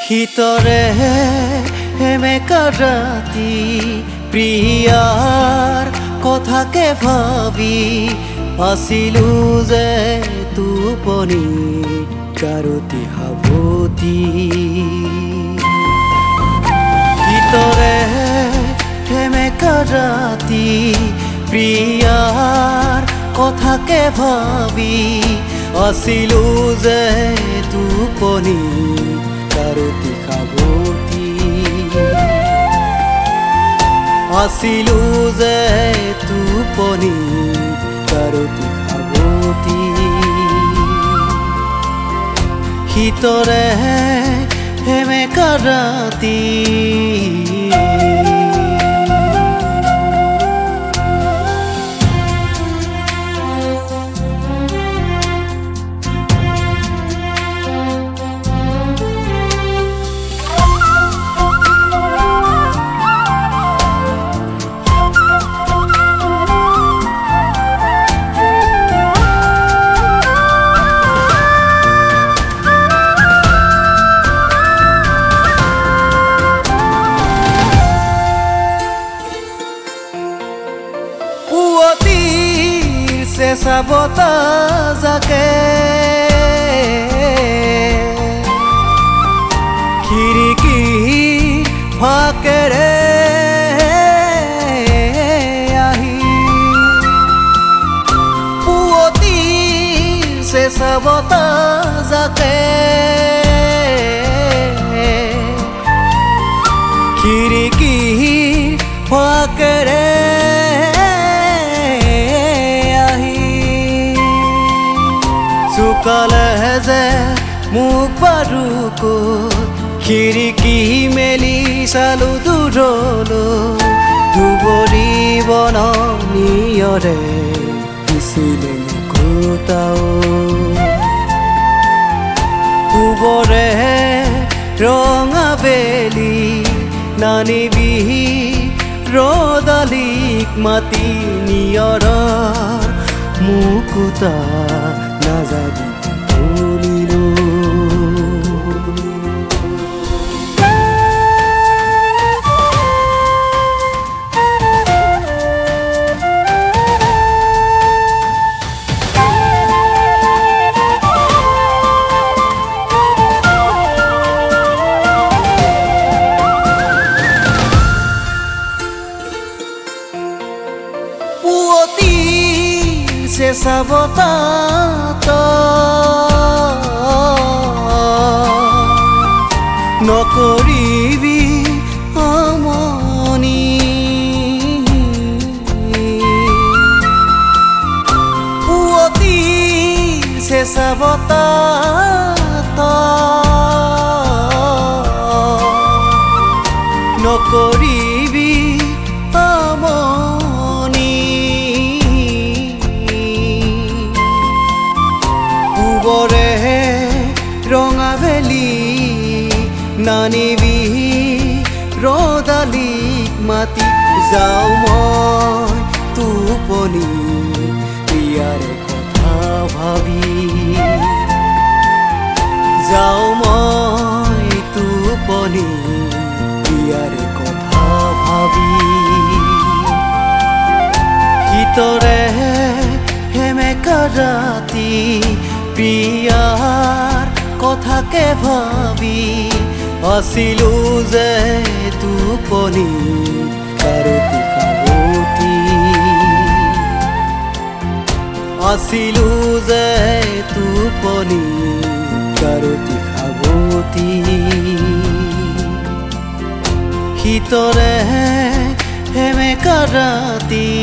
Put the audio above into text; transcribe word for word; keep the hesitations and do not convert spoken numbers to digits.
ভিতরে হেমেকা রাতি প্রিয়ার কথাকে ভাবি আছিলু যে তুপনি কারতি হাবতি ভিতরে হেমেকা রাতি প্রিয়ার কথাকে ভাবি আছিলু যে তুপনি কারতি হাবতি আছিলু যে তুপনি কারতি হাবতি ভিতরে হেমেকা ৰাতি চেঁচা বতাজাকে খিৰিকী ফাকেৰে আহি পুৱতি চেঁচা বতাজাকে খিৰিকী ফাকেৰে চুকালে যে মুখ বাৰুকো খিৰিকী মেলি চালো দূৰলৈ ধুবুৰী বননিয়ৰে দিছিলে মুকুতাও পূবৰে ৰঙা বেলি নানিবি ৰদালিক মাতি নিয়ৰৰ মুকুতা নাজাবি তুলিলো পুৱতি চেঁচা বতাহত নকৰিবি আমনি পুৱতি চেঁচা বতাহত নকৰিবি আমনি পূবৰে ৰঙা বেলি নানিবি ৰদালিক মাতি যাওঁ মই টোপনি প্ৰিয়াৰে কথা ভাবি যাওঁ মই টোপনি প্ৰিয়াৰে কথা ভাবি ভিতৰে হেমেকা ৰাতি প্ৰিয়াৰ কথাকে ভাবি আছিলু যে তুপনি কাৰতি হাবতি আছিলু যে তুপনি কাৰতি হাবতি ভিতৰে হেমেকা ৰাতি